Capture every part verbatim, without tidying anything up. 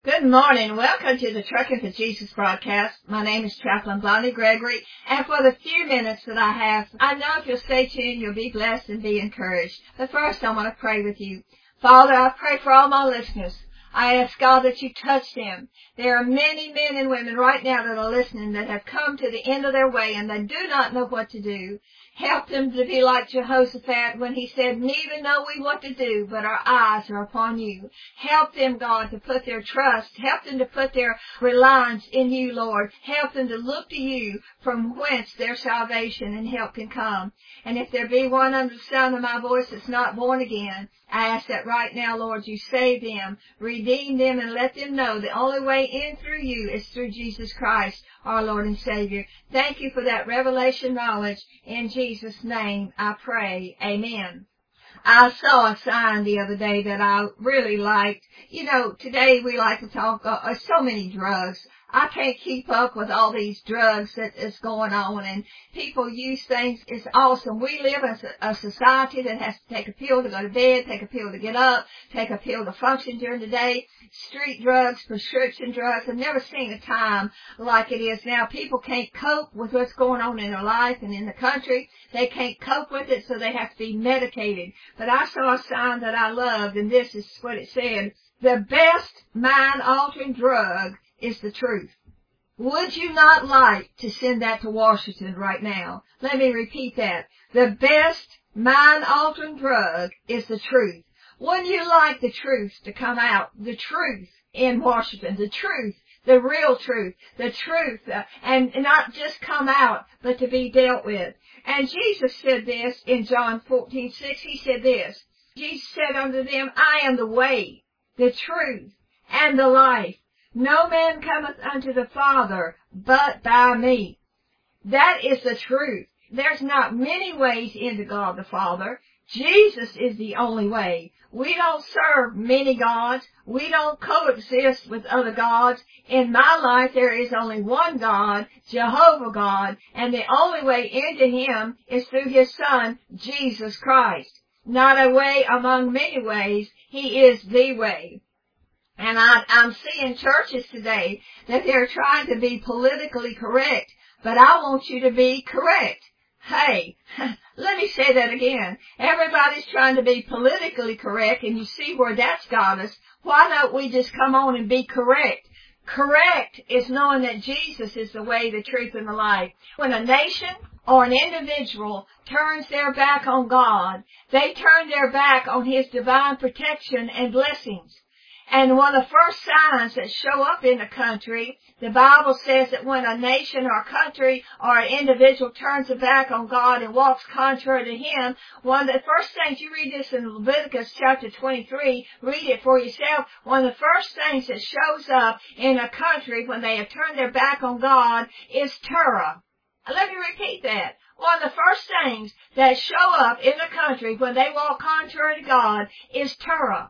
Good morning. Welcome to the Trucking for Jesus broadcast. My name is Chaplain Bonnie Gregory, and for the few minutes that I have, I know if you'll stay tuned, you'll be blessed and be encouraged. But first, I want to pray with you. Father, I pray for all my listeners. I ask God that you touch them. There are many men and women right now that are listening that have come to the end of their way and they do not know what to do. Help them to be like Jehoshaphat when he said, neither know we what to do, but our eyes are upon you. Help them, God, to put their trust. Help them to put their reliance in you, Lord. Help them to look to you from whence their salvation and help can come. And if there be one under the sound of my voice that's not born again, I ask that right now, Lord, you save them, redeem them, and let them know the only way in through you is through Jesus Christ, our Lord and Savior. Thank you for that revelation knowledge. In Jesus' name I pray. Amen. I saw a sign the other day that I really liked. You know, today we like to talk uh, so many drugs. I can't keep up with all these drugs that is going on, and people use things. It's awesome. We live in a society that has to take a pill to go to bed, take a pill to get up, take a pill to function during the day. Street drugs, prescription drugs. I've never seen a time like it is now. People can't cope with what's going on in their life and in the country. They can't cope with it, so they have to be medicated. But I saw a sign that I loved, and this is what it said. The best mind-altering drug is the truth. Would you not like to send that to Washington right now? Let me repeat that. The best mind-altering drug is the truth. Wouldn't you like the truth to come out? The truth in Washington, the truth, the real truth, the truth, uh, and not just come out, but to be dealt with. And Jesus said this in John fourteen six. He said this. Jesus said unto them, I am the way, the truth, and the life. No man cometh unto the Father but by me. That is the truth. There's not many ways into God the Father. Jesus is the only way. We don't serve many gods. We don't coexist with other gods. In my life, there is only one God, Jehovah God, and the only way into Him is through His Son, Jesus Christ. Not a way among many ways. He is the way. And I, I'm seeing churches today that they're trying to be politically correct, but I want you to be correct. Hey, let me say that again. Everybody's trying to be politically correct, and you see where that's got us. Why don't we just come on and be correct? Correct is knowing that Jesus is the way, the truth, and the life. When a nation or an individual turns their back on God, they turn their back on His divine protection and blessings. And one of the first signs that show up in a country, the Bible says that when a nation or a country or an individual turns their back on God and walks contrary to Him, one of the first things, you read this in Leviticus chapter twenty-three, read it for yourself, one of the first things that shows up in a country when they have turned their back on God is terror. Let me repeat that. One of the first things that show up in a country when they walk contrary to God is terror.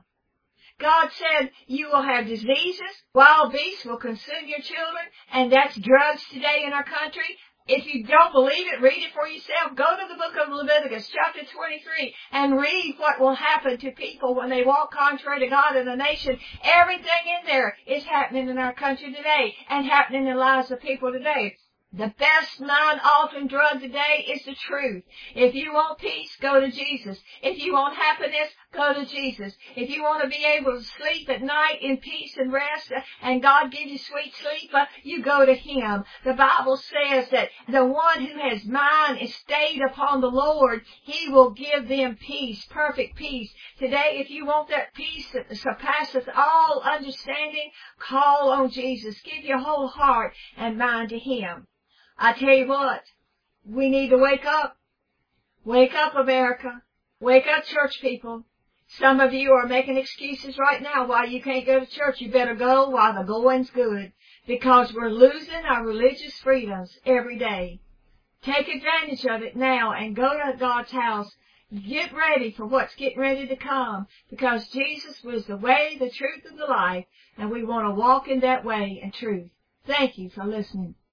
God said you will have diseases, wild beasts will consume your children, and that's drugs today in our country. If you don't believe it, read it for yourself. Go to the book of Leviticus, chapter twenty-three, and read what will happen to people when they walk contrary to God in the nation. Everything in there is happening in our country today and happening in the lives of people today. The best mind-altering drug today is the truth. If you want peace, go to Jesus. If you want happiness, go to Jesus. If you want to be able to sleep at night in peace and rest, and God gives you sweet sleep, you go to Him. The Bible says that the one who has mind is stayed upon the Lord, He will give them peace, perfect peace. Today, if you want that peace that surpasses all understanding, call on Jesus. Give your whole heart and mind to Him. I tell you what, we need to wake up. Wake up, America. Wake up, church people. Some of you are making excuses right now why you can't go to church. You better go while the going's good, because we're losing our religious freedoms every day. Take advantage of it now and go to God's house. Get ready for what's getting ready to come, because Jesus was the way, the truth, and the life, and we want to walk in that way and truth. Thank you for listening.